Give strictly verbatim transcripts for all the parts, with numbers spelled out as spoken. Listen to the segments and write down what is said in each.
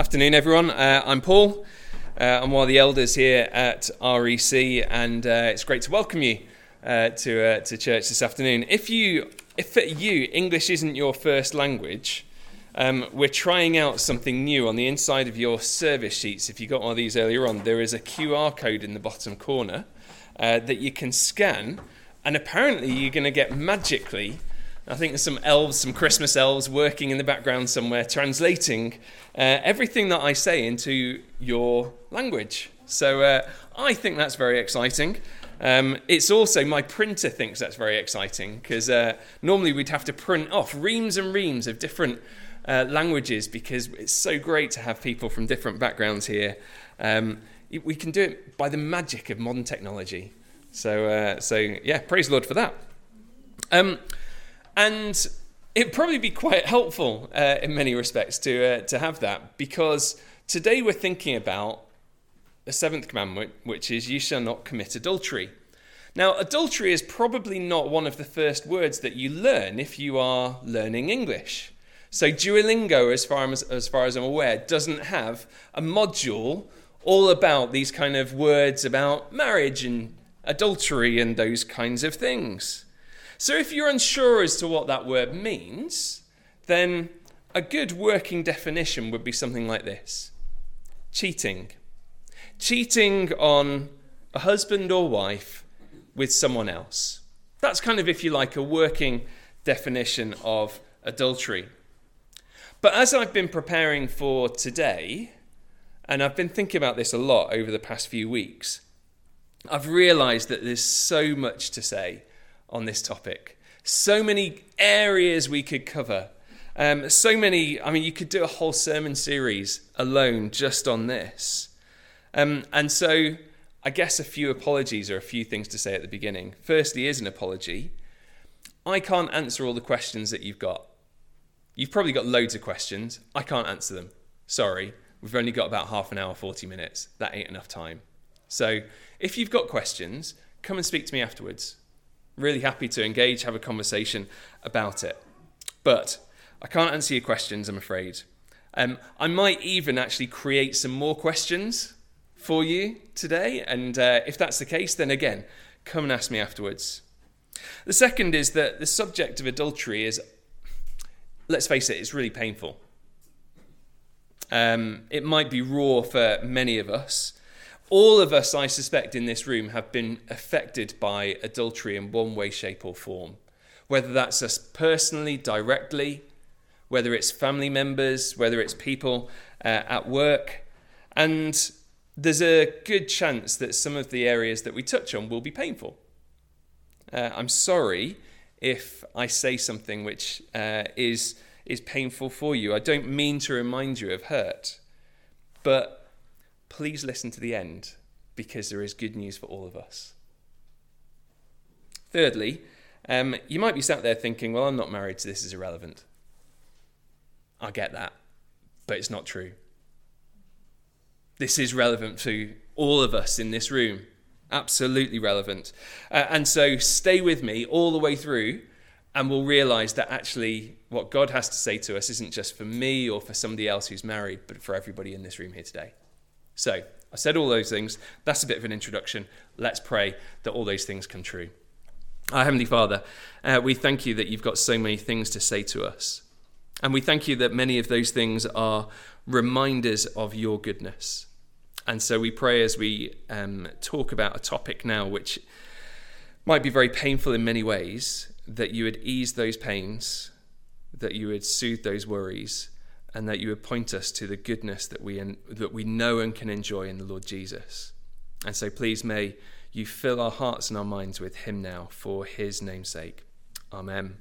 Afternoon, everyone. Uh, I'm Paul. Uh, I'm one of the elders here at R E C, and uh, it's great to welcome you uh, to uh, to church this afternoon. If you, if for you English isn't your first language, um, we're trying out something new on the inside of your service sheets. If you got one of these earlier on, there is a Q R code in the bottom corner uh, that you can scan, and apparently you're going to get magically. I think there's some elves, some Christmas elves working in the background somewhere, translating uh, everything that I say into your language. So uh, I think that's very exciting. Um, it's also, my printer thinks that's very exciting, because uh, normally we'd have to print off reams and reams of different uh, languages, because it's so great to have people from different backgrounds here. Um, we can do it by the magic of modern technology. So, uh, so yeah, praise the Lord for that. Um, And it'd probably be quite helpful uh, in many respects to uh, to have that, because today we're thinking about the seventh commandment, which is you shall not commit adultery. Now, adultery is probably not one of the first words that you learn if you are learning English. So Duolingo, as far as, as far as I'm aware, doesn't have a module all about these kind of words about marriage and adultery and those kinds of things. So if you're unsure as to what that word means, then a good working definition would be something like this. Cheating. Cheating on a husband or wife with someone else. That's kind of, if you like, a working definition of adultery. But as I've been preparing for today, and I've been thinking about this a lot over the past few weeks, I've realised that there's so much to say on this topic. So many areas we could cover. Um, so many, I mean, you could do a whole sermon series alone just on this. Um, and so I guess a few apologies or a few things to say at the beginning. Firstly is an apology. I can't answer all the questions that you've got. You've probably got loads of questions. I can't answer them. Sorry. We've only got about half an hour, forty minutes. That ain't enough time. So if you've got questions, come and speak to me afterwards. Really happy to engage, have a conversation about it. But I can't answer your questions, I'm afraid. Um, I might even actually create some more questions for you today. And uh, if that's the case, then again, come and ask me afterwards. The second is that the subject of adultery is, let's face it, it's really painful. Um, it might be raw for many of us. All of us, I suspect, in this room have been affected by adultery in one way, shape or form. Whether that's us personally, directly, whether it's family members, whether it's people uh, at work. And there's a good chance that some of the areas that we touch on will be painful. Uh, I'm sorry if I say something which uh, is, is painful for you. I don't mean to remind you of hurt, but please listen to the end, because there is good news for all of us. Thirdly, um, you might be sat there thinking, well, I'm not married, so this is irrelevant. I get that, but it's not true. This is relevant to all of us in this room. Absolutely relevant. Uh, and so stay with me all the way through, and we'll realise that actually what God has to say to us isn't just for me or for somebody else who's married, but for everybody in this room here today. So, I said all those things. That's a bit of an introduction. Let's pray that all those things come true. Our Heavenly Father, uh, we thank you that you've got so many things to say to us. And we thank you that many of those things are reminders of your goodness. And so we pray as we um, talk about a topic now which might be very painful in many ways, that you would ease those pains, that you would soothe those worries, and that you would point us to the goodness that we that we know and can enjoy in the Lord Jesus. And so please may you fill our hearts and our minds with him now for his name's sake. Amen.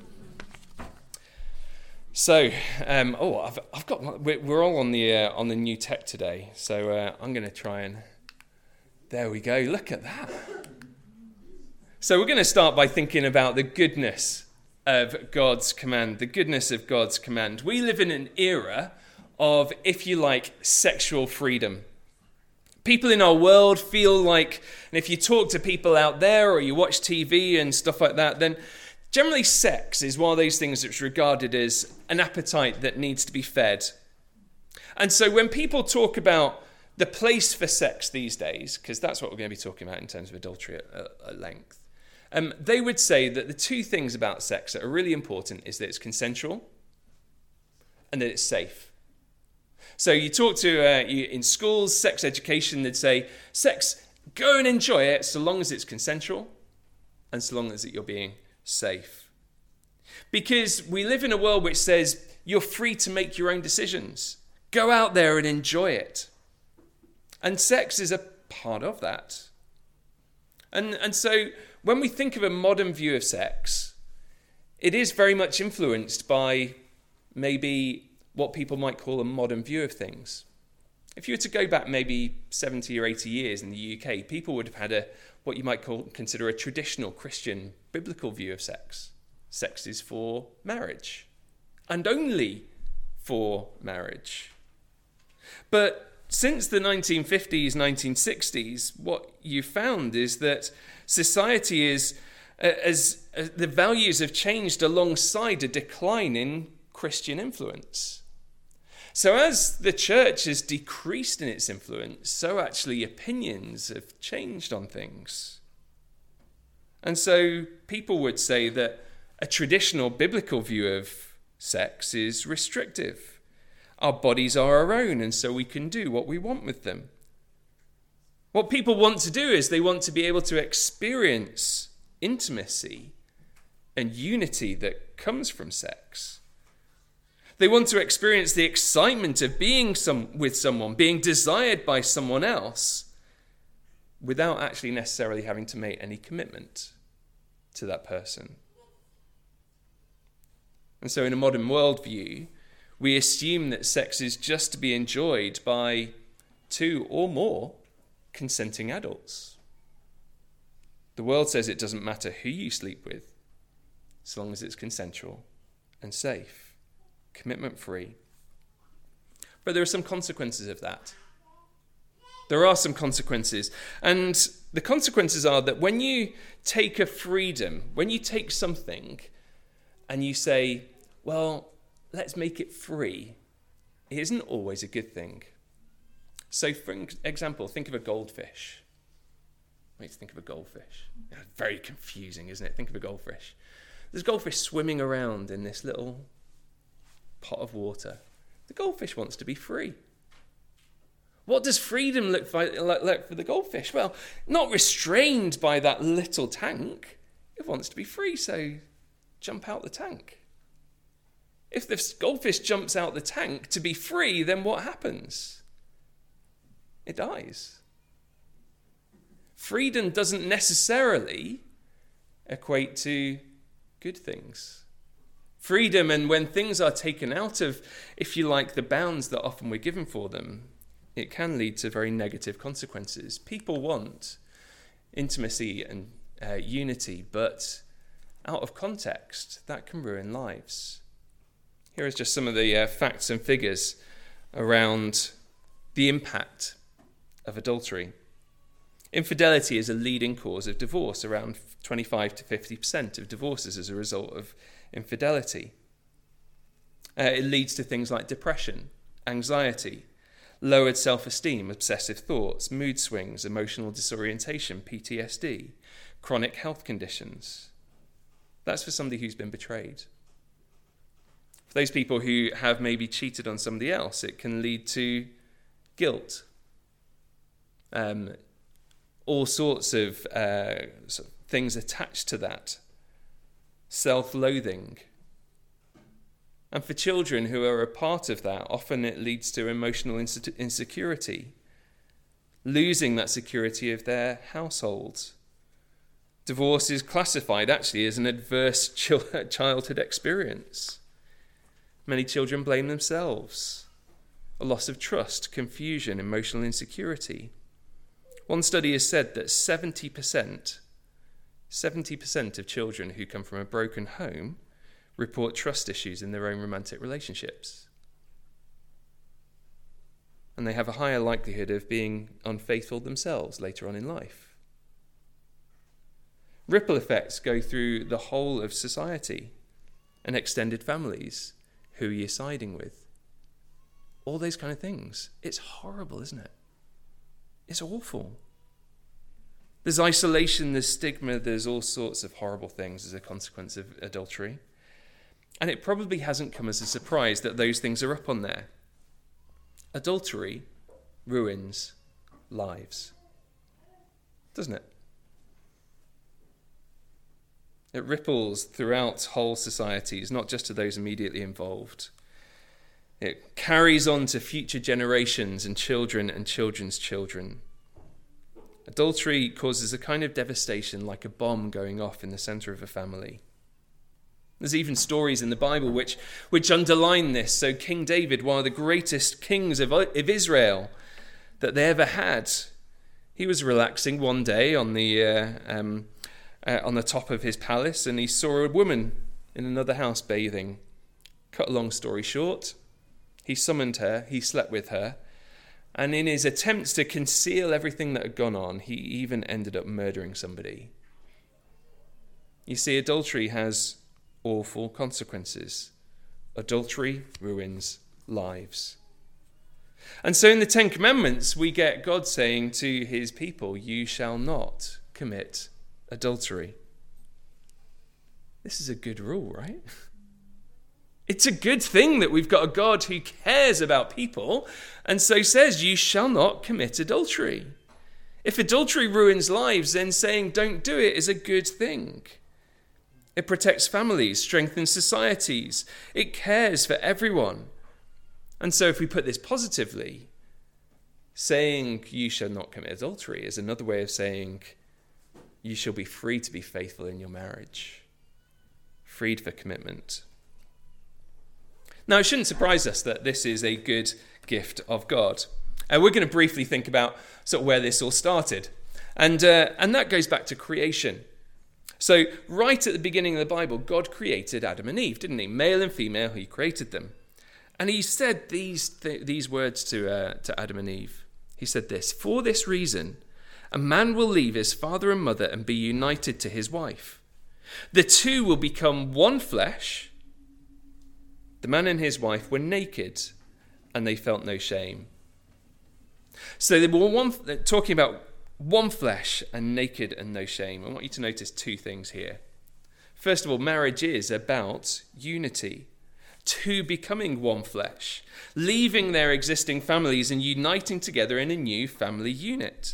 So, um, oh, I've I've got we're all on the uh, on the new tech today. So uh, I'm going to try and there we go. Look at that. So we're going to start by thinking about the goodness of God's command, the goodness of God's command. We live in an era of, if you like, sexual freedom. People in our world feel like, and if you talk to people out there or you watch T V and stuff like that, then generally sex is one of those things that's regarded as an appetite that needs to be fed. And so when people talk about the place for sex these days, because that's what we're going to be talking about in terms of adultery at, at, at length, um, they would say that the two things about sex that are really important is that it's consensual and that it's safe. So you talk to, uh, you, in schools, sex education, they'd say, sex, go and enjoy it so long as it's consensual and so long as you're being safe. Because we live in a world which says you're free to make your own decisions. Go out there and enjoy it. And sex is a part of that. And, and so when we think of a modern view of sex, it is very much influenced by maybe what people might call a modern view of things. If you were to go back maybe seventy or eighty years in the U K, people would have had a what you might call consider a traditional Christian biblical view of sex. Sex is for marriage, and only for marriage. But since the nineteen fifties, nineteen sixties, what you found is that society is, as, as the values have changed alongside a decline in Christian influence. So as the church has decreased in its influence, so actually opinions have changed on things. And so people would say that a traditional biblical view of sex is restrictive. Our bodies are our own, and so we can do what we want with them. What people want to do is they want to be able to experience intimacy and unity that comes from sex. They want to experience the excitement of being some, with someone, being desired by someone else, without actually necessarily having to make any commitment to that person. And so in a modern worldview, we assume that sex is just to be enjoyed by two or more consenting adults. The world says it doesn't matter who you sleep with, so long as it's consensual and safe. Commitment-free. But there are some consequences of that. There are some consequences. And the consequences are that when you take a freedom, when you take something and you say, well, let's make it free, it isn't always a good thing. So, for example, think of a goldfish. Wait, think of a goldfish. Very confusing, isn't it? Think of a goldfish. There's a goldfish swimming around in this little pot of water. The goldfish wants to be free. What does freedom look like for the goldfish? Well, not restrained by that little tank. It wants to be free, so jump out the tank. If the goldfish jumps out the tank to be free, then what happens? It dies. Freedom doesn't necessarily equate to good things. Freedom, and when things are taken out of, if you like, the bounds that often we're given for them, it can lead to very negative consequences. People want intimacy and uh, unity, but out of context, that can ruin lives. Here is just some of the uh, facts and figures around the impact of adultery. Infidelity is a leading cause of divorce. Around twenty-five to fifty percent of divorces as a result of infidelity. Uh, it leads to things like depression, anxiety, lowered self-esteem, obsessive thoughts, mood swings, emotional disorientation, P T S D, chronic health conditions. That's for somebody who's been betrayed. For those people who have maybe cheated on somebody else, it can lead to guilt, um, all sorts of, uh, sort of things attached to that. Self-loathing. And for children who are a part of that, often it leads to emotional insecurity, losing that security of their household. Divorce is classified actually as an adverse childhood experience. Many children blame themselves. A loss of trust, confusion, emotional insecurity. One study has said that seventy percent seventy percent of children who come from a broken home report trust issues in their own romantic relationships. And they have a higher likelihood of being unfaithful themselves later on in life. Ripple effects go through the whole of society and extended families. Who are you siding with? all those kind of things. It's horrible, isn't it? It's awful. There's isolation, there's stigma, there's all sorts of horrible things as a consequence of adultery. And it probably hasn't come as a surprise that those things are up on there. Adultery ruins lives, doesn't it? It ripples throughout whole societies, not just to those immediately involved. It carries on to future generations and children and children's children. Adultery causes a kind of devastation like a bomb going off in the center of a family. There's even stories in the Bible which, which underline this. So King David, one of the greatest kings of, of Israel that they ever had, he was relaxing one day on the uh, um, uh, on the top of his palace, and he saw a woman in another house bathing. Cut a long story short, he summoned her, he slept with her, and in his attempts to conceal everything that had gone on, he even ended up murdering somebody. You see, adultery has awful consequences. Adultery ruins lives. And so in the Ten Commandments, we get God saying to his people, you shall not commit adultery. This is a good rule, right? It's a good thing that we've got a God who cares about people and so says, you shall not commit adultery. If adultery ruins lives, then saying don't do it is a good thing. It protects families, strengthens societies. It cares for everyone. And so if we put this positively, saying you shall not commit adultery is another way of saying you shall be free to be faithful in your marriage, freed for commitment. Now, it shouldn't surprise us that this is a good gift of God. Uh, we're going to briefly think about sort of where this all started. And, uh, and that goes back to creation. So right at the beginning of the Bible, God created Adam and Eve, didn't he? Male and female, he created them. And he said these th- these words to uh, to Adam and Eve. He said this, for this reason, a man will leave his father and mother and be united to his wife. The two will become one flesh. The man and his wife were naked and they felt no shame. So they were one, talking about one flesh and naked and no shame. I want you to notice two things here. First of all, marriage is about unity. Two becoming one flesh, leaving their existing families and uniting together in a new family unit.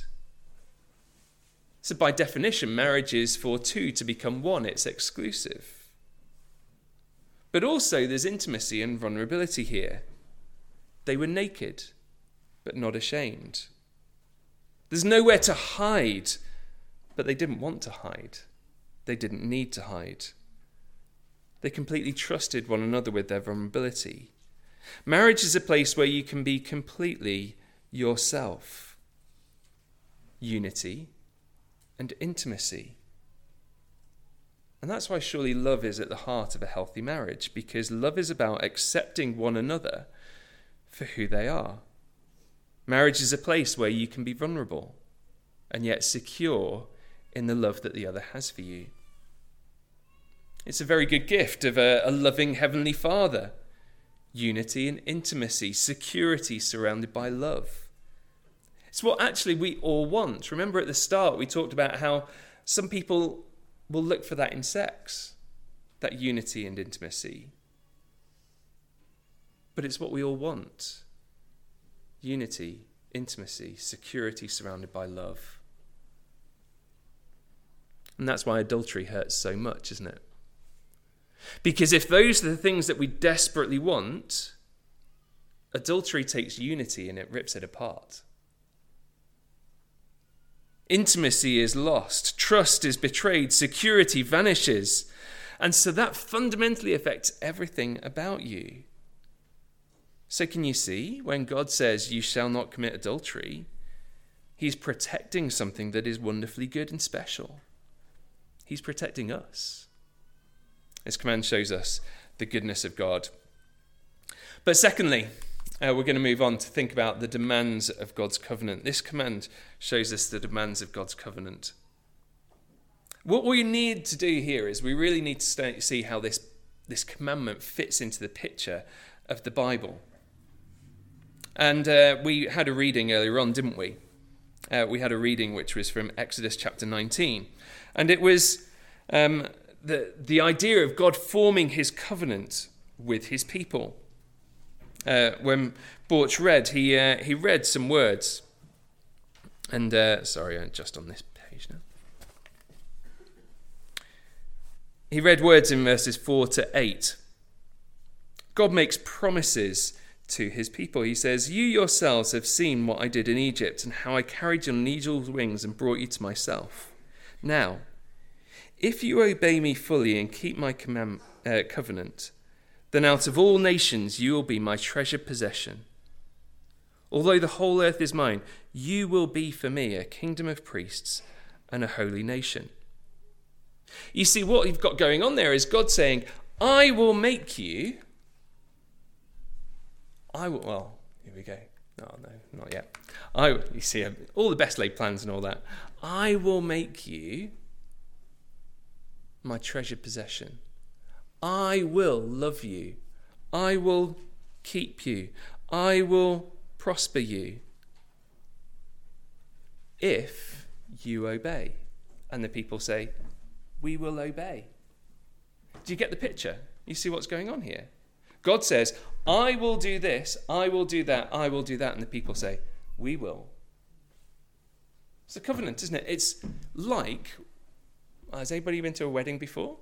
So by definition, marriage is for two to become one. It's exclusive. But also there's intimacy and vulnerability here. They were naked, but not ashamed. There's nowhere to hide, but they didn't want to hide. They didn't need to hide. They completely trusted one another with their vulnerability. Marriage is a place where you can be completely yourself. Unity and intimacy. And that's why surely love is at the heart of a healthy marriage, because love is about accepting one another for who they are. Marriage is a place where you can be vulnerable and yet secure in the love that the other has for you. It's a very good gift of a, a loving Heavenly Father. Unity and intimacy, security surrounded by love. It's what actually we all want. Remember at the start we talked about how some people will look for that in sex, that unity and intimacy. But it's what we all want. Unity, intimacy, security surrounded by love. And that's why adultery hurts so much, isn't it? Because if those are the things that we desperately want, adultery takes unity and it rips it apart. Intimacy is lost, trust is betrayed, security vanishes. And so that fundamentally affects everything about you. So can you see, when God says you shall not commit adultery, he's protecting something that is wonderfully good and special. He's protecting us. This command shows us the goodness of God. But secondly, uh, we're going to move on to think about the demands of God's covenant. This command shows us the demands of God's covenant. What we need to do here is we really need to stay, see how this, this commandment fits into the picture of the Bible. And uh, we had a reading earlier on, didn't we? Uh, we had a reading which was from Exodus chapter nineteen. And it was um, the, the idea of God forming his covenant with his people. Uh, when Borch read, he, uh, he read some words. And, uh, sorry, I'm just on this page now. He read words in verses four to eight. God makes promises to his people. He says, "You yourselves have seen what I did in Egypt and how I carried you on eagle's wings and brought you to myself. Now, if you obey me fully and keep my command, uh, covenant, then out of all nations you will be my treasured possession. Although the whole earth is mine, you will be for me a kingdom of priests and a holy nation." You see, what you've got going on there is God saying, I will make you... I will, well, here we go. No, no, not yet. I, you see, all the best laid plans and all that. I will make you my treasured possession. I will love you. I will keep you. I will prosper you if you obey. And the people say, we will obey. Do you get the picture? You see what's going on here? God says, I will do this, I will do that, I will do that. And the people say, we will. It's a covenant, isn't it? It's like, has anybody been to a wedding before?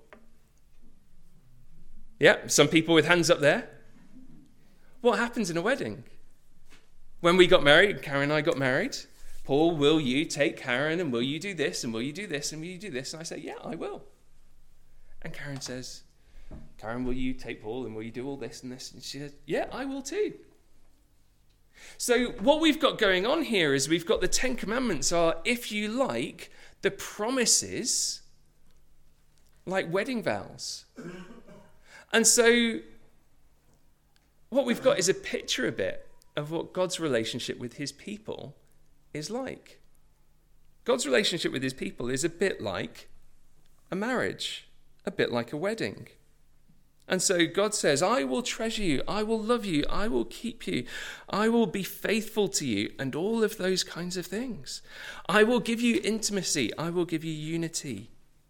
Yeah, some people with hands up there. What happens in a wedding? When we got married, Karen and I got married, Paul, will you take Karen, and will you do this, and will you do this, and will you do this? And I say, yeah, I will. And Karen says, Karen, will you take Paul, and will you do all this and this? And she says, yeah, I will too. So what we've got going on here is we've got the Ten Commandments are, if you like, the promises like wedding vows. And so what we've got is a picture a bit of what God's relationship with his people is like. God's relationship with his people is a bit like a marriage, a bit like a wedding. And so God says, I will treasure you, I will love you, I will keep you, I will be faithful to you, and all of those kinds of things. I will give you intimacy, I will give you unity.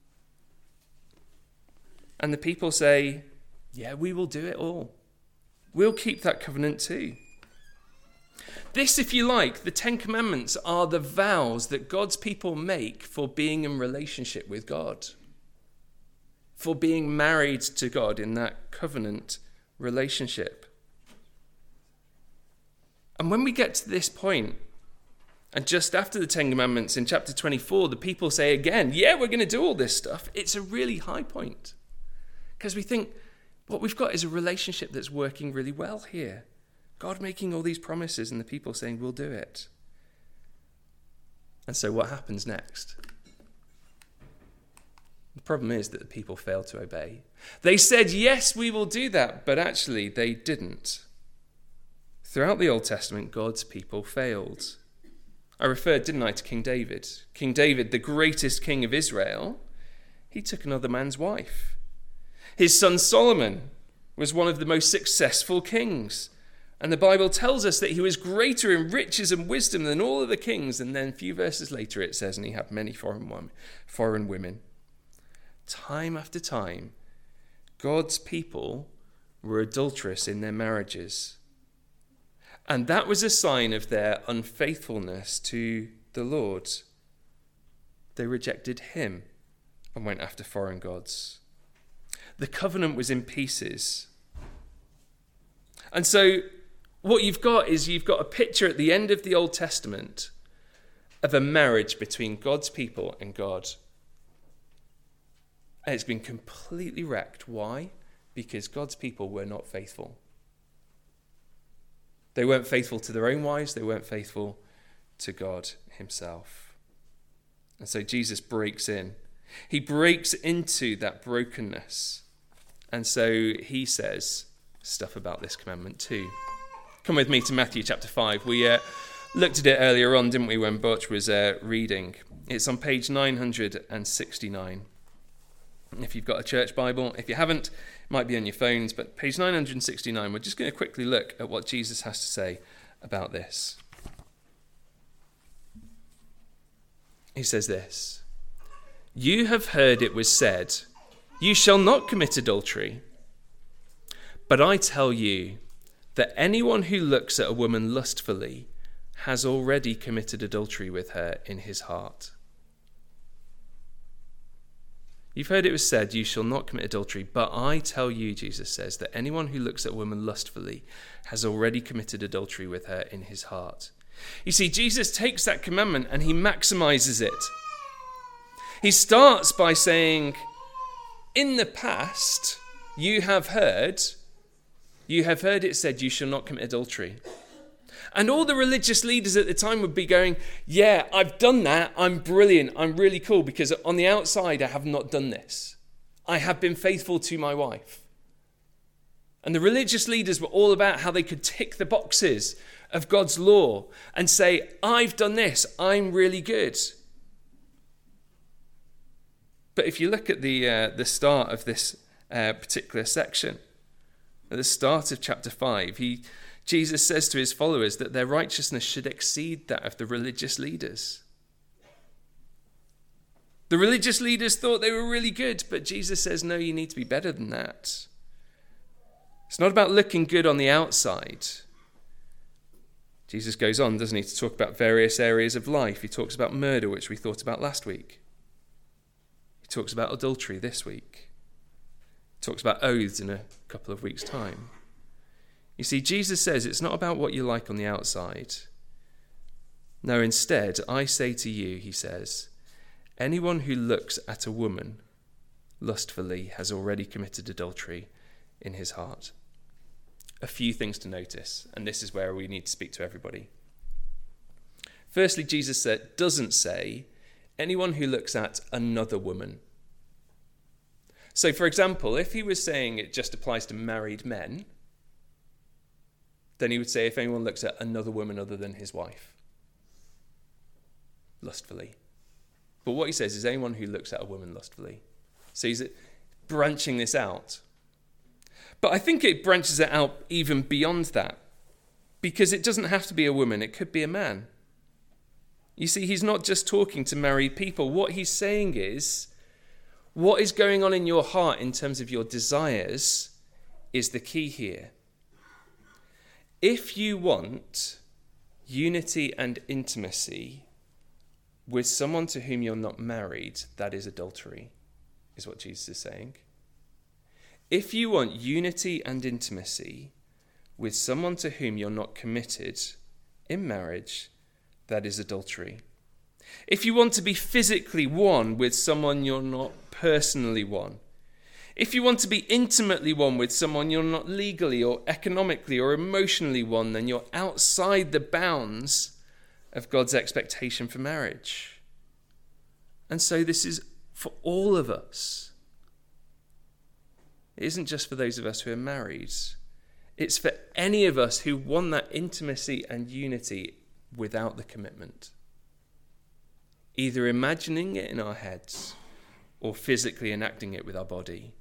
And the people say, yeah, we will do it all. We'll keep that covenant too. This, if you like, the Ten Commandments are the vows that God's people make for being in relationship with God, for being married to God in that covenant relationship. And when we get to this point, and just after the Ten Commandments in chapter twenty-four, the people say again, yeah, we're going to do all this stuff. It's a really high point because we think what we've got is a relationship that's working really well here. God making all these promises and the people saying, we'll do it. And so what happens next? The problem is that the people failed to obey. They said, yes, we will do that, but actually they didn't. Throughout the Old Testament, God's people failed. I referred, didn't I, to King David. King David, the greatest king of Israel, he took another man's wife. His son Solomon was one of the most successful kings. And the Bible tells us that he was greater in riches and wisdom than all of the kings. And then a few verses later it says, and he had many foreign women. Foreign women. Time after time, God's people were adulterous in their marriages. And that was a sign of their unfaithfulness to the Lord. They rejected him and went after foreign gods. The covenant was in pieces. And so what you've got is you've got a picture at the end of the Old Testament of a marriage between God's people and God. And it's been completely wrecked. Why? Because God's people were not faithful. They weren't faithful to their own wives. They weren't faithful to God himself. And so Jesus breaks in. He breaks into that brokenness. And so he says stuff about this commandment too. Come with me to Matthew chapter five. We uh, looked at it earlier on, didn't we, when Butch was uh, reading. It's on page nine hundred sixty-nine. If you've got a church Bible. If you haven't, it might be on your phones. But page nine hundred sixty-nine, we're just going to quickly look at what Jesus has to say about this. He says this: "You have heard it was said, 'You shall not commit adultery.' But I tell you that anyone who looks at a woman lustfully has already committed adultery with her in his heart." You've heard it was said, "You shall not commit adultery." But I tell you, Jesus says, that anyone who looks at a woman lustfully has already committed adultery with her in his heart. You see, Jesus takes that commandment and he maximizes it. He starts by saying, in the past, you have heard, you have heard it said, you shall not commit adultery. And all the religious leaders at the time would be going, yeah, I've done that. I'm brilliant. I'm really cool because on the outside, I have not done this. I have been faithful to my wife. And the religious leaders were all about how they could tick the boxes of God's law and say, I've done this. I'm really good. But if you look at the uh, the start of this uh, particular section, at the start of chapter five, he Jesus says to his followers that their righteousness should exceed that of the religious leaders. The religious leaders thought they were really good, but Jesus says, no, you need to be better than that. It's not about looking good on the outside. Jesus goes on, doesn't he, to talk about various areas of life. He talks about murder, which we thought about last week. He talks about adultery this week. He talks about oaths in a couple of weeks' time. You see, Jesus says it's not about what you like on the outside. No, instead, I say to you, he says, anyone who looks at a woman lustfully has already committed adultery in his heart. A few things to notice, and this is where we need to speak to everybody. Firstly, Jesus said, doesn't say anyone who looks at another woman. So, for example, if he was saying it just applies to married men, then he would say if anyone looks at another woman other than his wife, lustfully. But what he says is anyone who looks at a woman lustfully. So he's branching this out. But I think it branches it out even beyond that, because it doesn't have to be a woman, it could be a man. You see, he's not just talking to married people. What he's saying is, what is going on in your heart in terms of your desires is the key here. If you want unity and intimacy with someone to whom you're not married, that is adultery, is what Jesus is saying. If you want unity and intimacy with someone to whom you're not committed in marriage, that is adultery. If you want to be physically one with someone you're not personally one, if you want to be intimately one with someone you're not legally or economically or emotionally one, then you're outside the bounds of God's expectation for marriage. And so this is for all of us. It isn't just for those of us who are married. It's for any of us who want that intimacy and unity without the commitment. Either imagining it in our heads or physically enacting it with our body.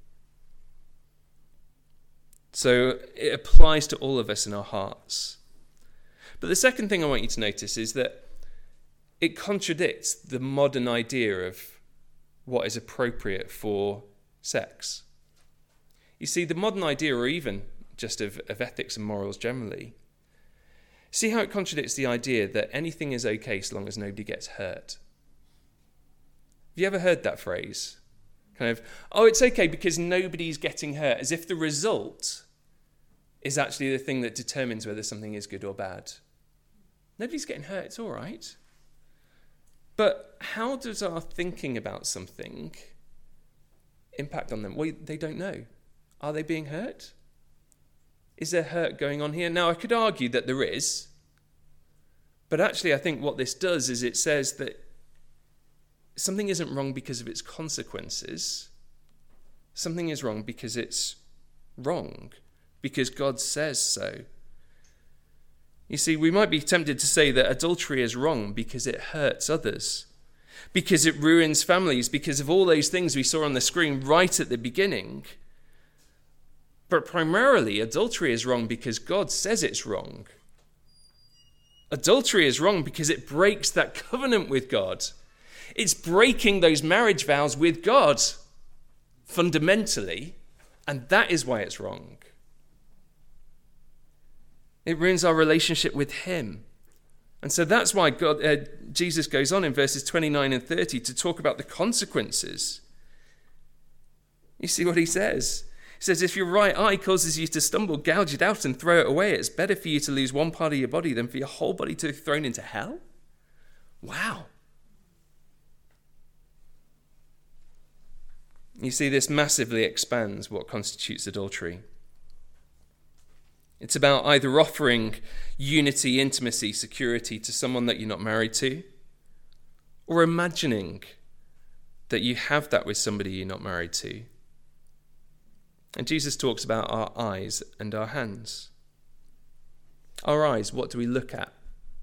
So it applies to all of us in our hearts. But the second thing I want you to notice is that it contradicts the modern idea of what is appropriate for sex. You see, the modern idea, or even just of, of ethics and morals generally, see how it contradicts the idea that anything is okay so long as nobody gets hurt. Have you ever heard that phrase? Kind of, oh, it's okay because nobody's getting hurt, as if the result is actually the thing that determines whether something is good or bad. Nobody's getting hurt, it's all right. But how does our thinking about something impact on them? Well, they don't know. Are they being hurt? Is there hurt going on here? Now, I could argue that there is, but actually I think what this does is it says that something isn't wrong because of its consequences. Something is wrong because it's wrong, because God says so. You see, we might be tempted to say that adultery is wrong because it hurts others, because it ruins families, because of all those things we saw on the screen right at the beginning. But primarily, adultery is wrong because God says it's wrong. Adultery is wrong because it breaks that covenant with God. It's breaking those marriage vows with God fundamentally, and that is why it's wrong. It ruins our relationship with him. And so that's why God, uh, Jesus goes on in verses twenty-nine and thirty to talk about the consequences. You see what he says? He says, if your right eye causes you to stumble, gouge it out and throw it away. It's better for you to lose one part of your body than for your whole body to be thrown into hell. Wow. You see, this massively expands what constitutes adultery. It's about either offering unity, intimacy, security to someone that you're not married to, or imagining that you have that with somebody you're not married to. And Jesus talks about our eyes and our hands. Our eyes, what do we look at?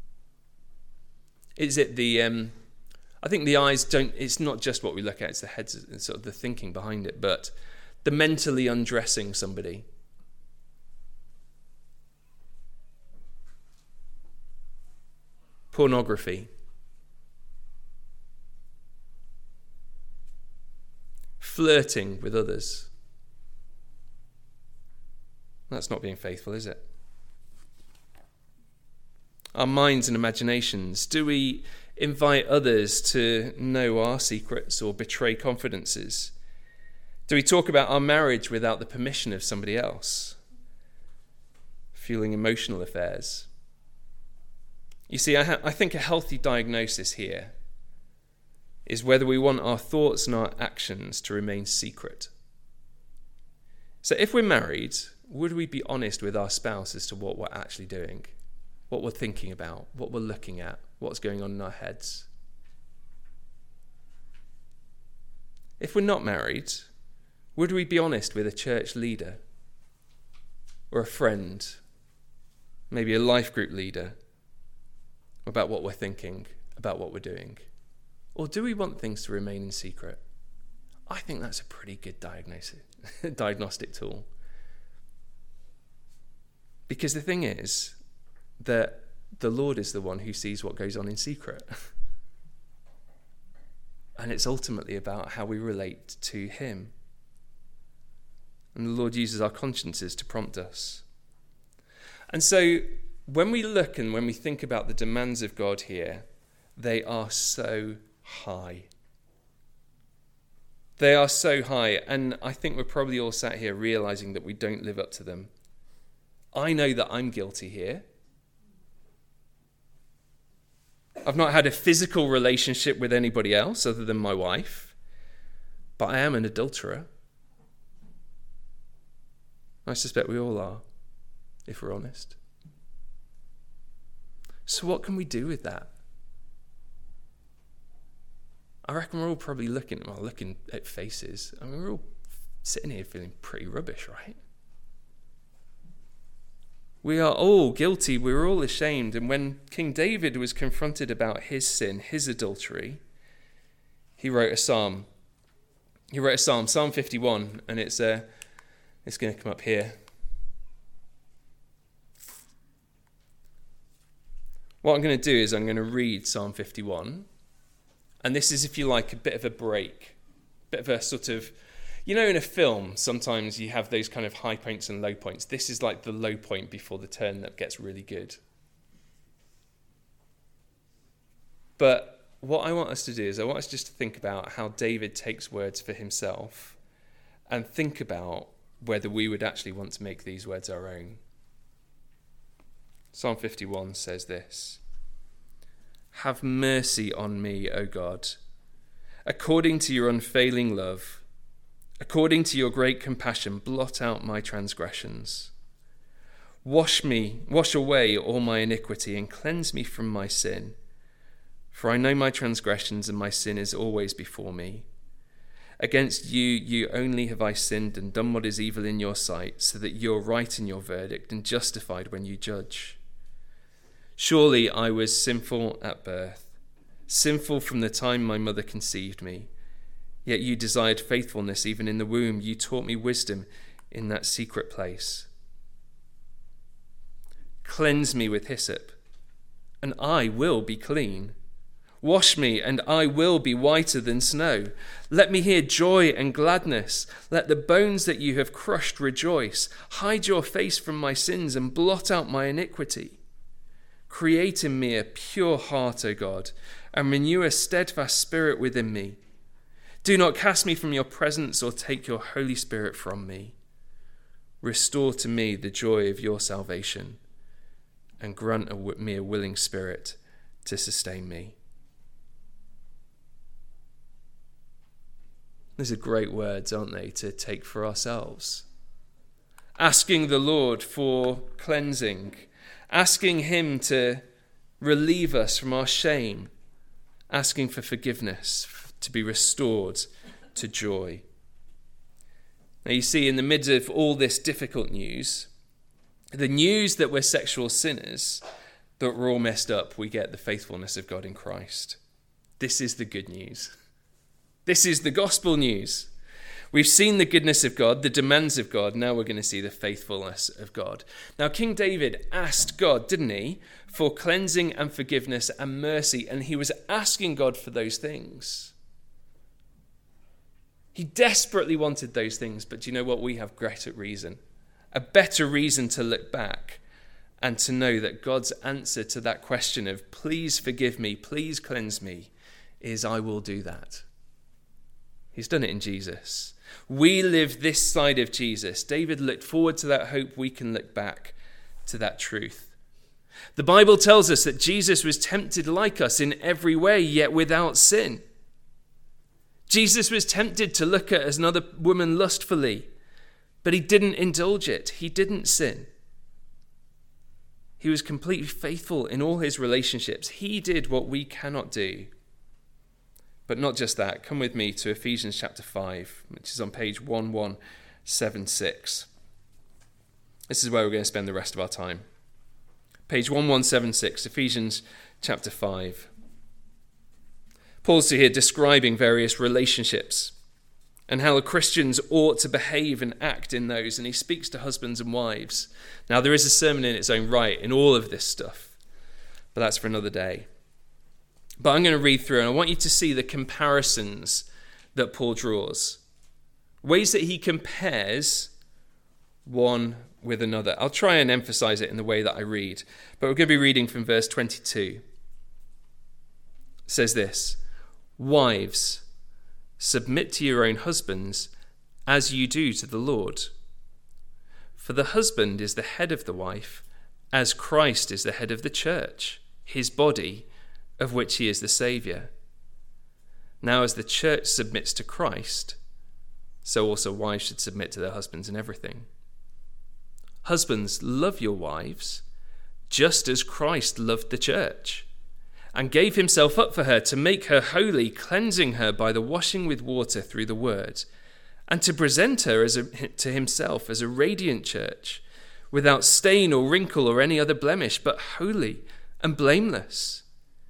Is it the, um, I think the eyes don't, it's not just what we look at, it's the heads, it's sort of the thinking behind it, but the mentally undressing somebody. Pornography. Flirting with others. That's not being faithful, is it? Our minds and imaginations. Do we invite others to know our secrets or betray confidences? Do we talk about our marriage without the permission of somebody else? Fueling emotional affairs. You see, I, ha- I think a healthy diagnosis here is whether we want our thoughts and our actions to remain secret. So if we're married, would we be honest with our spouse as to what we're actually doing, what we're thinking about, what we're looking at, what's going on in our heads? If we're not married, would we be honest with a church leader or a friend, maybe a life group leader, about what we're thinking, about what we're doing? Or do we want things to remain in secret? I think that's a pretty good diagnosis, diagnostic tool. Because the thing is that the Lord is the one who sees what goes on in secret. And it's ultimately about how we relate to him. And the Lord uses our consciences to prompt us. And so when we look and when we think about the demands of God here, they are so high. They are so high, and I think we're probably all sat here realizing that we don't live up to them. I know that I'm guilty here. I've not had a physical relationship with anybody else other than my wife, but I am an adulterer. I suspect we all are, if we're honest. So what can we do with that? I reckon we're all probably looking, well, looking at faces. I mean, we're all sitting here feeling pretty rubbish, right? We are all guilty, we're all ashamed. And when King David was confronted about his sin, his adultery, he wrote a psalm. He wrote a psalm, Psalm fifty-one, and it's uh, it's going to come up here. What I'm going to do is I'm going to read Psalm fifty-one. And this is, if you like, a bit of a break, a bit of a sort of, you know, in a film, sometimes you have those kind of high points and low points. This is like the low point before the turn that gets really good. But what I want us to do is I want us just to think about how David takes words for himself and think about whether we would actually want to make these words our own. Psalm fifty-one says this: "Have mercy on me, O God, according to your unfailing love. According to your great compassion, blot out my transgressions. Wash me, wash away all my iniquity and cleanse me from my sin. For I know my transgressions and my sin is always before me. Against you, you only have I sinned and done what is evil in your sight, so that you're right in your verdict and justified when you judge. Surely I was sinful at birth, sinful from the time my mother conceived me. Yet you desired faithfulness even in the womb. You taught me wisdom in that secret place. Cleanse me with hyssop, and I will be clean. Wash me, and I will be whiter than snow. Let me hear joy and gladness. Let the bones that you have crushed rejoice. Hide your face from my sins and blot out my iniquity. Create in me a pure heart, O God, and renew a steadfast spirit within me. Do not cast me from your presence or take your Holy Spirit from me. Restore to me the joy of your salvation, and grant me a willing spirit to sustain me. These are great words, aren't they, to take for ourselves. Asking the Lord for cleansing, asking him to relieve us from our shame, asking for forgiveness, to be restored to joy. Now you see, in the midst of all this difficult news, the news that we're sexual sinners, that we're all messed up, we get the faithfulness of God in Christ. This is the good news. This is the gospel news. We've seen the goodness of God, the demands of God. Now we're going to see the faithfulness of God. Now, King David asked God, didn't he, for cleansing and forgiveness and mercy, and he was asking God for those things. He desperately wanted those things, but do you know what? We have greater reason, a better reason to look back and to know that God's answer to that question of please forgive me, please cleanse me, is I will do that. He's done it in Jesus. We live this side of Jesus. David looked forward to that hope. We can look back to that truth. The Bible tells us that Jesus was tempted like us in every way, yet without sin. Jesus was tempted to look at another woman lustfully, but he didn't indulge it. He didn't sin. He was completely faithful in all his relationships. He did what we cannot do. But not just that. Come with me to Ephesians chapter five, which is on page one one seven six. This is where we're going to spend the rest of our time. Page one one seven six, Ephesians chapter five. Paul's here describing various relationships and how Christians ought to behave and act in those, and he speaks to husbands and wives. Now, there is a sermon in its own right in all of this stuff, but that's for another day. But I'm going to read through, and I want you to see the comparisons that Paul draws. Ways that he compares one with another. I'll try and emphasize it in the way that I read, but we're going to be reading from verse twenty-two. It says this, "Wives, submit to your own husbands as you do to the Lord. For the husband is the head of the wife, as Christ is the head of the church, his body, of which he is the Saviour. Now as the church submits to Christ, so also wives should submit to their husbands in everything. Husbands, love your wives, just as Christ loved the church, and gave himself up for her to make her holy, cleansing her by the washing with water through the word, and to present her as a, to himself as a radiant church, without stain or wrinkle or any other blemish, but holy and blameless.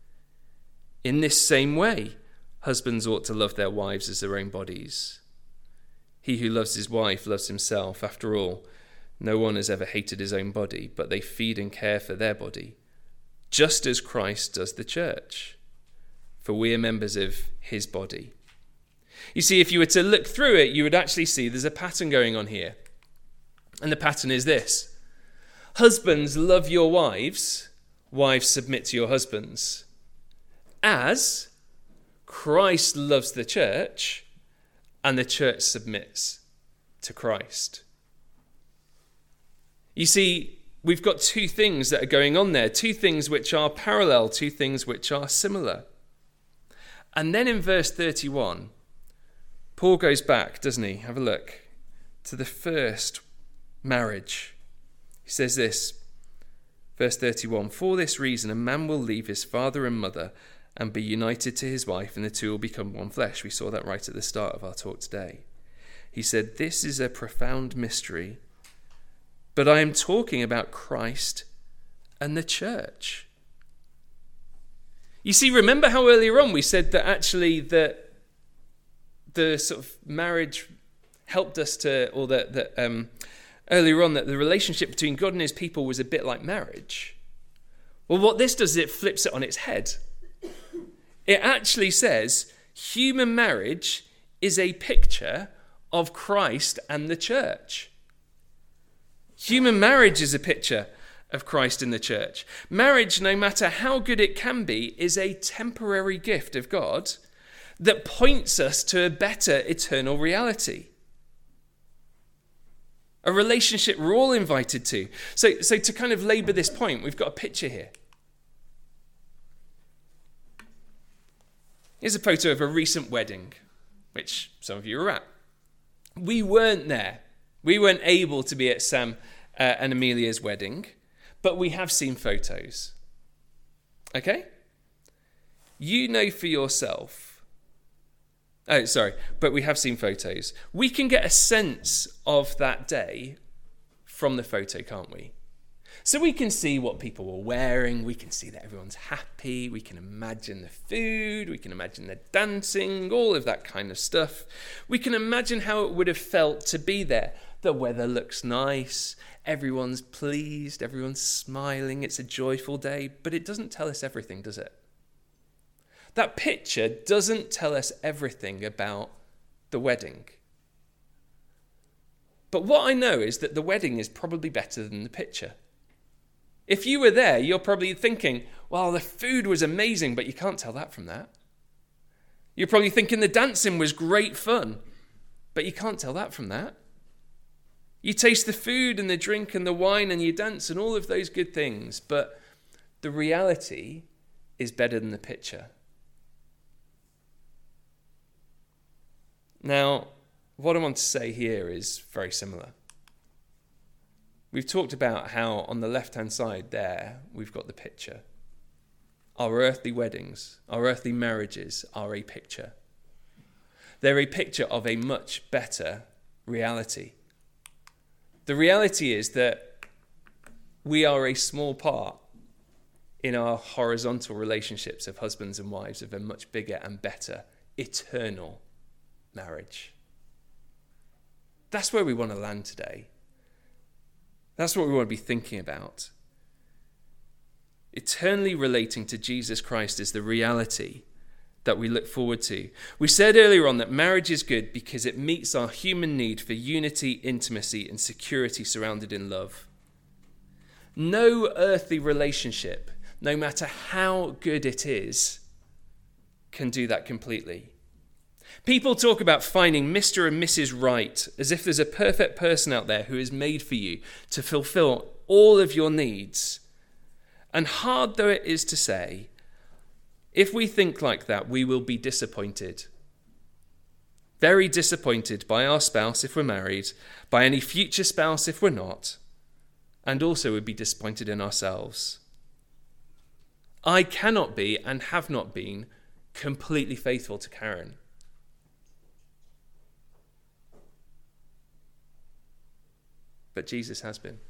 In this same way, husbands ought to love their wives as their own bodies. He who loves his wife loves himself. After all, no one has ever hated his own body, but they feed and care for their body, just as Christ does the church, for we are members of his body." You see, if you were to look through it, you would actually see there's a pattern going on here. And the pattern is this. Husbands, love your wives. Wives, submit to your husbands. As Christ loves the church, and the church submits to Christ. You see, we've got two things that are going on there, two things which are parallel, two things which are similar. And then in verse thirty-one, Paul goes back, doesn't he? Have a look, to the first marriage. He says this, verse thirty-one, "For this reason a man will leave his father and mother and be united to his wife, and the two will become one flesh." We saw that right at the start of our talk today. He said, "This is a profound mystery, but I am talking about Christ and the church." You see, remember how earlier on we said that actually that the sort of marriage helped us to, or that, that um, earlier on that the relationship between God and his people was a bit like marriage. Well, what this does is it flips it on its head. It actually says human marriage is a picture of Christ and the church. Human marriage is a picture of Christ and the church. Marriage, no matter how good it can be, is a temporary gift of God that points us to a better eternal reality. A relationship we're all invited to. So, so to kind of labour this point, we've got a picture here. Here's a photo of a recent wedding, which some of you were at. We weren't there. We weren't able to be at Sam uh, and Amelia's wedding, but we have seen photos. Okay? You know for yourself. Oh, sorry, but we have seen photos. We can get a sense of that day from the photo, can't we? So we can see what people were wearing, we can see that everyone's happy, we can imagine the food, we can imagine the dancing, all of that kind of stuff. We can imagine how it would have felt to be there. The weather looks nice, everyone's pleased, everyone's smiling, it's a joyful day, but it doesn't tell us everything, does it? That picture doesn't tell us everything about the wedding. But what I know is that the wedding is probably better than the picture. If you were there, you're probably thinking, well, the food was amazing, but you can't tell that from that. You're probably thinking the dancing was great fun, but you can't tell that from that. You taste the food and the drink and the wine and you dance and all of those good things, but the reality is better than the picture. Now, what I want to say here is very similar. We've talked about how on the left-hand side there, we've got the picture. Our earthly weddings, our earthly marriages are a picture. They're a picture of a much better reality. The reality is that we are a small part in our horizontal relationships of husbands and wives of a much bigger and better eternal marriage. That's where we want to land today. That's what we want to be thinking about. Eternally relating to Jesus Christ is the reality that we look forward to. We said earlier on that marriage is good because it meets our human need for unity, intimacy, and security surrounded in love. No earthly relationship, no matter how good it is, can do that completely. People talk about finding Mister and Missus Right as if there's a perfect person out there who is made for you to fulfill all of your needs. And hard though it is to say, if we think like that, we will be disappointed. Very disappointed by our spouse if we're married, by any future spouse if we're not, and also would be disappointed in ourselves. I cannot be and have not been completely faithful to Karen. But Jesus has been.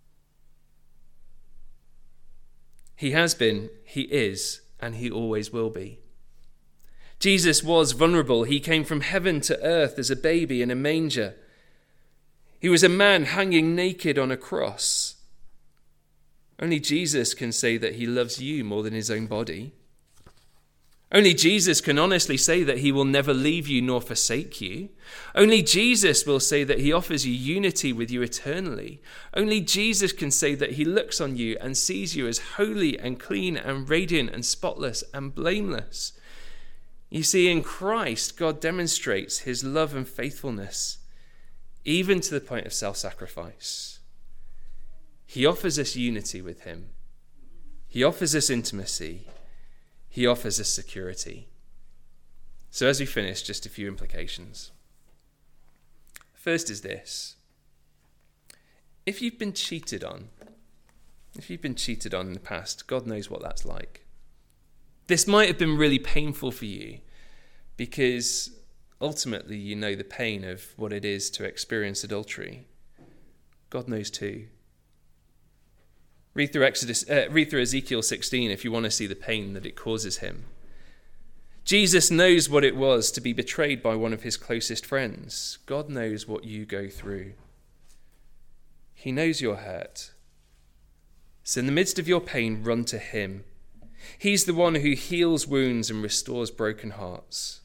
He has been, he is, and he always will be. Jesus was vulnerable. He came from heaven to earth as a baby in a manger. He was a man hanging naked on a cross. Only Jesus can say that he loves you more than his own body. Only Jesus can honestly say that he will never leave you nor forsake you. Only Jesus will say that he offers you unity with you eternally. Only Jesus can say that he looks on you and sees you as holy and clean and radiant and spotless and blameless. You see, in Christ, God demonstrates his love and faithfulness, even to the point of self-sacrifice. He offers us unity with him. He offers us intimacy. He offers us security. So as we finish, just a few implications. First is this. If you've been cheated on, if you've been cheated on in the past, God knows what that's like. This might have been really painful for you because ultimately you know the pain of what it is to experience adultery. God knows too. Read through Exodus, uh, read through Ezekiel sixteen if you want to see the pain that it causes him. Jesus knows what it was to be betrayed by one of his closest friends. God knows what you go through. He knows your hurt. So in the midst of your pain, run to him. He's the one who heals wounds and restores broken hearts.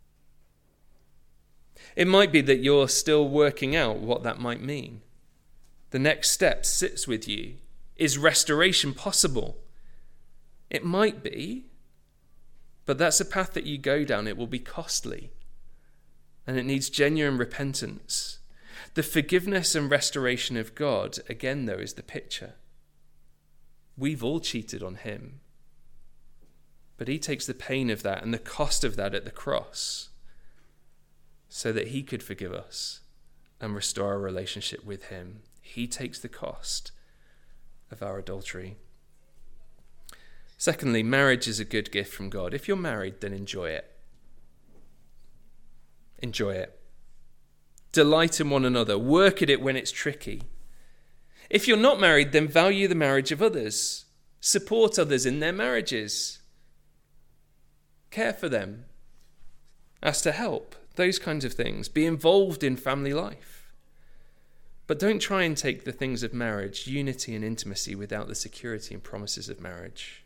It might be that you're still working out what that might mean. The next step sits with you. Is restoration possible? It might be, but that's a path that you go down. It will be costly, and it needs genuine repentance. The forgiveness and restoration of God, again, though, is the picture. We've all cheated on him, but he takes the pain of that and the cost of that at the cross so that he could forgive us and restore our relationship with him. He takes the cost of our adultery. Secondly, marriage is a good gift from God. If you're married, then enjoy it. Enjoy it. Delight in one another. Work at it when it's tricky. If you're not married, then value the marriage of others. Support others in their marriages. Care for them. Ask to help. Those kinds of things. Be involved in family life. But don't try and take the things of marriage, unity and intimacy, without the security and promises of marriage.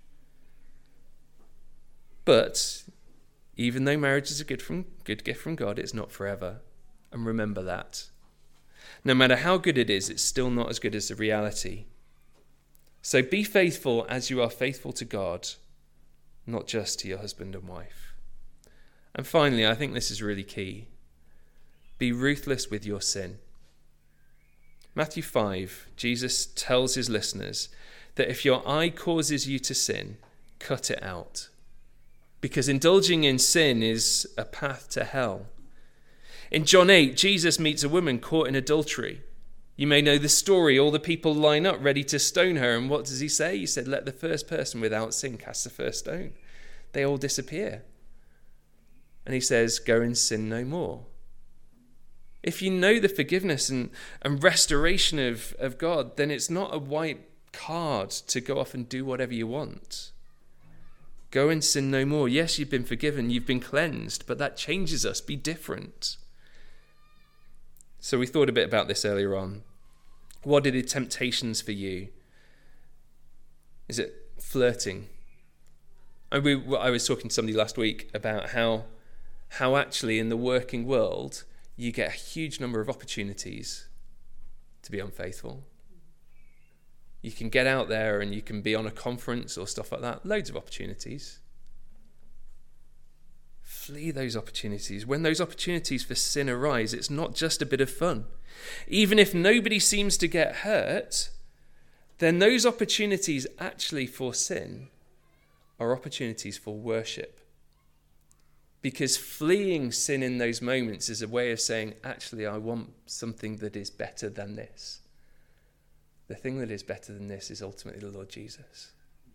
But even though marriage is a good, from, good gift from God, it's not forever. And remember that. No matter how good it is, it's still not as good as the reality. So be faithful as you are faithful to God, not just to your husband and wife. And finally, I think this is really key. Be ruthless with your sin. Matthew five, Jesus tells his listeners that if your eye causes you to sin, cut it out. Because indulging in sin is a path to hell. In John eight, Jesus meets a woman caught in adultery. You may know the story. All the people line up ready to stone her. And what does he say? He said, let the first person without sin cast the first stone. They all disappear. And he says, go and sin no more. If you know the forgiveness and, and restoration of, of God, then it's not a white card to go off and do whatever you want. Go and sin no more. Yes, you've been forgiven, you've been cleansed, but that changes us. Be different. So we thought a bit about this earlier on. What are the temptations for you? Is it flirting? And we, I was talking to somebody last week about how, how actually in the working world, you get a huge number of opportunities to be unfaithful. You can get out there and you can be on a conference or stuff like that. Loads of opportunities. Flee those opportunities. When those opportunities for sin arise, it's not just a bit of fun. Even if nobody seems to get hurt, then those opportunities actually for sin are opportunities for worship. Because fleeing sin in those moments is a way of saying, actually, I want something that is better than this. The thing that is better than this is ultimately the Lord Jesus.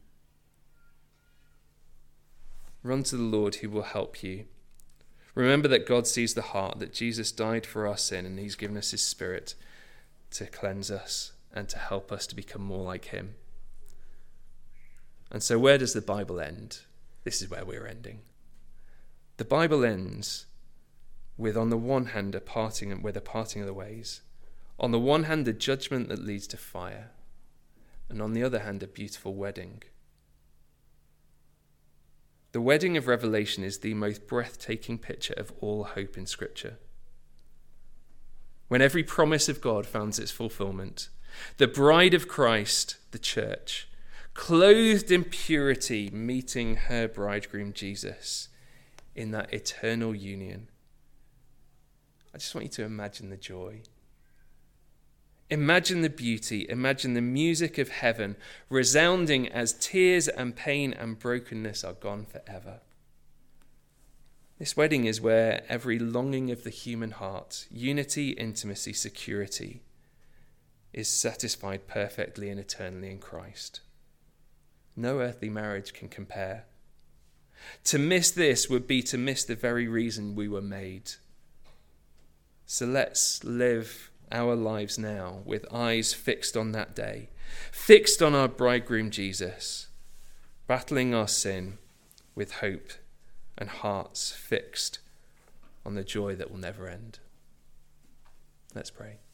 Run to the Lord who will help you. Remember that God sees the heart, that Jesus died for our sin, and he's given us his Spirit to cleanse us and to help us to become more like him. And so where does the Bible end? This is where we're ending. The Bible ends with, on the one hand, a parting, with a parting of the ways. On the one hand, the judgment that leads to fire. And on the other hand, a beautiful wedding. The wedding of Revelation is the most breathtaking picture of all hope in Scripture. When every promise of God finds its fulfillment, the bride of Christ, the church, clothed in purity, meeting her bridegroom Jesus in that eternal union. I just want you to imagine the joy. Imagine the beauty. Imagine the music of heaven resounding as tears and pain and brokenness are gone forever. This wedding is where every longing of the human heart, unity, intimacy, security, is satisfied perfectly and eternally in Christ. No earthly marriage can compare. To miss this would be to miss the very reason we were made. So let's live our lives now with eyes fixed on that day, fixed on our bridegroom Jesus, battling our sin with hope and hearts fixed on the joy that will never end. Let's pray.